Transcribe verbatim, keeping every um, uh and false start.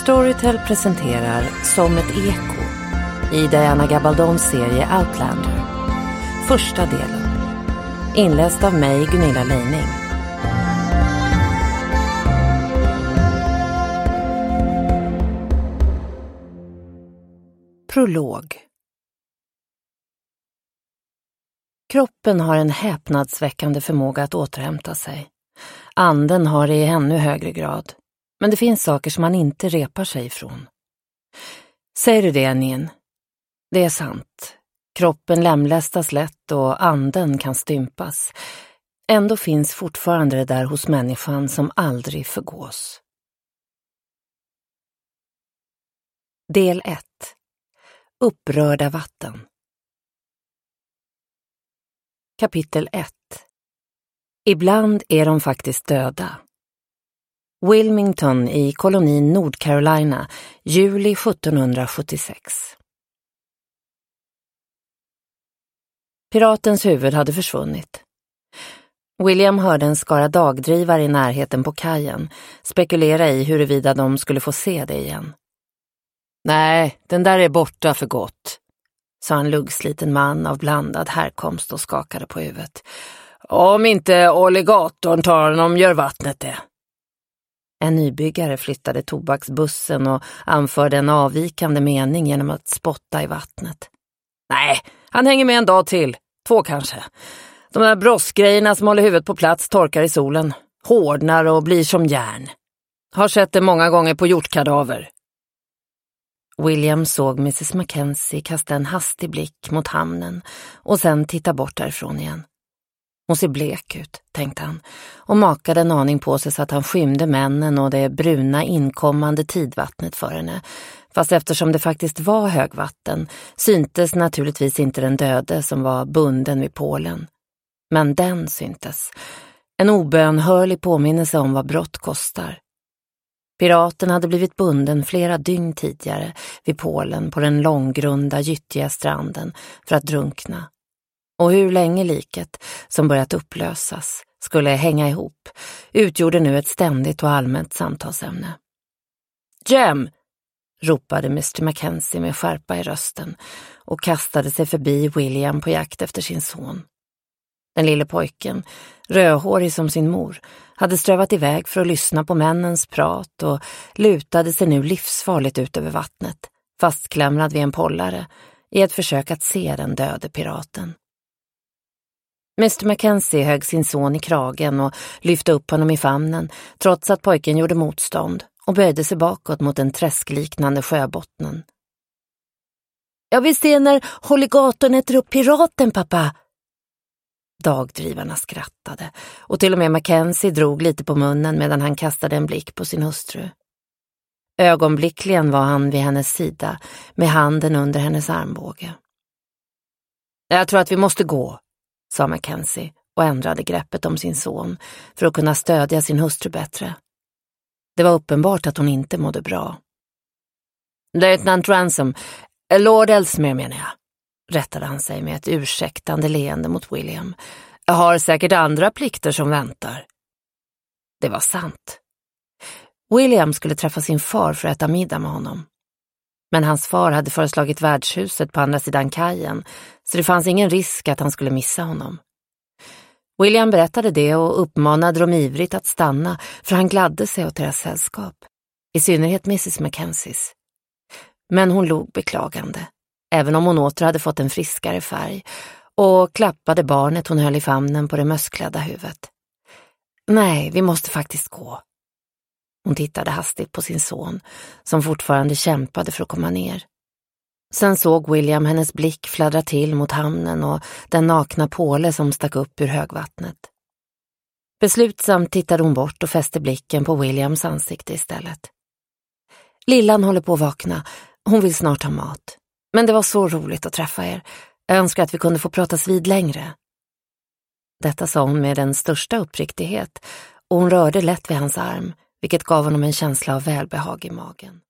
Storytel presenterar Som ett eko i Diana Gabaldons serie Outlander. Första delen. Inläst av mig, Gunilla Leining. Prolog. Kroppen har en häpnadsväckande förmåga att återhämta sig. Anden har det i ännu högre grad. Men det finns saker som man inte repar sig ifrån. Säger du det, Nin? Det är sant. Kroppen lämlästas lätt och anden kan stympas. Ändå finns fortfarande det där hos människan som aldrig förgås. Del ett. Upprörda vatten. Kapitel ett. Ibland är de faktiskt döda. Wilmington i kolonin Nordcarolina, juli sjuttonhundrasjuttiosex. Piratens huvud hade försvunnit. William hörde en skara dagdrivare i närheten på kajen spekulera i huruvida de skulle få se det igen. Nej, den där är borta för gott, sa en luggsliten man av blandad härkomst och skakade på huvudet. Om inte alligatorn tar honom gör vattnet det. En nybyggare flyttade tobaksbussen och anförde en avvikande mening genom att spotta i vattnet. Nej, han hänger med en dag till. Två kanske. De där brossgrejerna som håller huvudet på plats torkar i solen. Hårdnar och blir som järn. Har sett det många gånger på hjortkadaver. William såg missus Mackenzie kasta en hastig blick mot hamnen och sen titta bort därifrån igen. Hon ser blek ut, tänkte han, och makade en aning på sig så att han skymde männen och det bruna inkommande tidvattnet för henne. Fast eftersom det faktiskt var högvatten syntes naturligtvis inte den döde som var bunden vid pålen. Men den syntes. En obönhörlig påminnelse om vad brott kostar. Piraten hade blivit bunden flera dygn tidigare vid pålen på den långgrunda gyttiga stranden för att drunkna. Och hur länge liket, som börjat upplösas, skulle hänga ihop utgjorde nu ett ständigt och allmänt samtalsämne. Jem! Ropade mister Mackenzie med skärpa i rösten och kastade sig förbi William på jakt efter sin son. Den lille pojken, rödhårig som sin mor, hade strövat iväg för att lyssna på männens prat och lutade sig nu livsfarligt ut över vattnet, fastklämrad vid en pollare, i ett försök att se den döde piraten. mister Mackenzie högg sin son i kragen och lyfte upp honom i famnen, trots att pojken gjorde motstånd och böjde sig bakåt mot den träskliknande sjöbottnen. Jag vill se när alligatorn äter upp piraten, pappa! Dagdrivarna skrattade och till och med Mackenzie drog lite på munnen medan han kastade en blick på sin hustru. Ögonblickligen var han vid hennes sida med handen under hennes armbåge. Jag tror att vi måste gå, sa Mackenzie och ändrade greppet om sin son för att kunna stödja sin hustru bättre. Det var uppenbart att hon inte mådde bra. Lieutenant Ransom, Lord Ellesmere menar jag, rättade han sig med ett ursäktande leende mot William. Jag har säkert andra plikter som väntar. Det var sant. William skulle träffa sin far för att äta middag med honom. Men hans far hade föreslagit värdshuset på andra sidan kajen, så det fanns ingen risk att han skulle missa honom. William berättade det och uppmanade dem ivrigt att stanna, för han gladde sig åt deras sällskap, i synnerhet missus Mackenzies. Men hon log beklagande, även om hon åter hade fått en friskare färg, och klappade barnet hon höll i famnen på det mössklädda huvudet. Nej, vi måste faktiskt gå. Hon tittade hastigt på sin son, som fortfarande kämpade för att komma ner. Sen såg William hennes blick fladdra till mot hamnen och den nakna påle som stack upp ur högvattnet. Beslutsamt tittade hon bort och fäste blicken på Williams ansikte istället. Lillan håller på att vakna. Hon vill snart ha mat. Men det var så roligt att träffa er. Jag önskar att vi kunde få pratas vid längre. Detta sa hon med den största uppriktighet och hon rörde lätt vid hans arm, vilket gav honom en känsla av välbehag i magen.